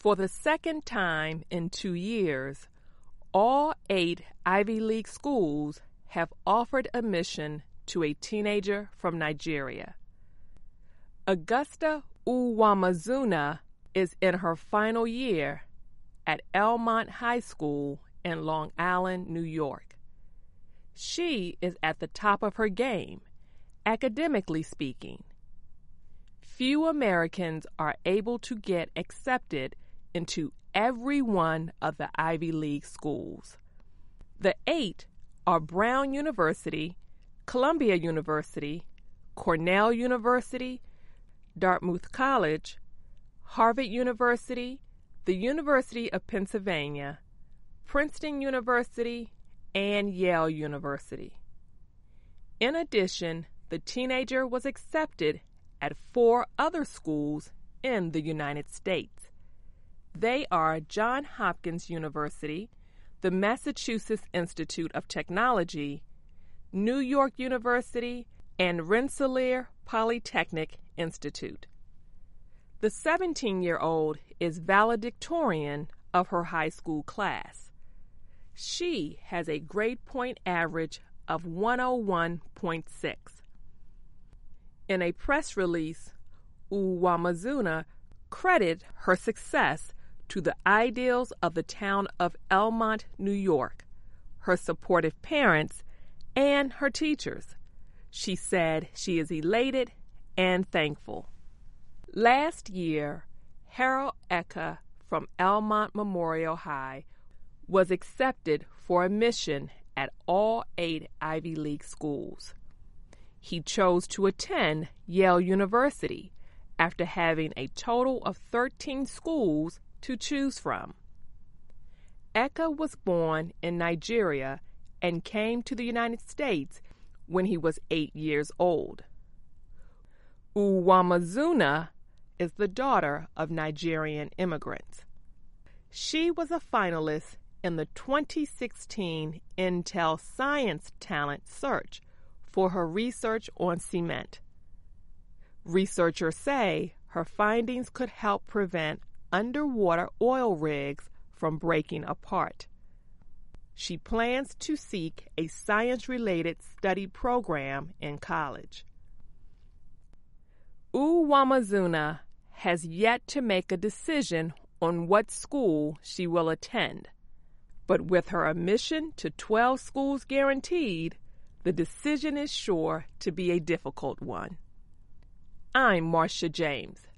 For the second time in 2 years, all 8 Ivy League schools have offered admission to a teenager from Nigeria. Augusta Uwamazuna is in her final year at Elmont High School in Long Island, New York. She is at the top of her game, academically speaking. Few Americans are able to get accepted into every one of the Ivy League schools. The 8 are Brown University, Columbia University, Cornell University, Dartmouth College, Harvard University, the University of Pennsylvania, Princeton University, and Yale University. In addition, the teenager was accepted at 4 other schools in the United States. They are Johns Hopkins University, the Massachusetts Institute of Technology, New York University, and Rensselaer Polytechnic Institute. The 17-year-old is valedictorian of her high school class. She has a grade point average of 101.6. In a press release, Uwamazuna credited her success to the ideals of the town of Elmont, New York, her supportive parents, and her teachers. She said she is elated and thankful. Last year, Harold Eka from Elmont Memorial High was accepted for admission at all 8 Ivy League schools. He chose to attend Yale University after having a total of 13 schools to choose from. Eka was born in Nigeria and came to the United States when he was 8 years old. Uwamazuna is the daughter of Nigerian immigrants. She was a finalist in the 2016 Intel Science Talent Search for her research on cement. Researchers say her findings could help prevent underwater oil rigs from breaking apart. She plans to seek a science-related study program in college. Uwamazuna has yet to make a decision on what school she will attend, but with her admission to 12 schools guaranteed, the decision is sure to be a difficult one. I'm Marcia James.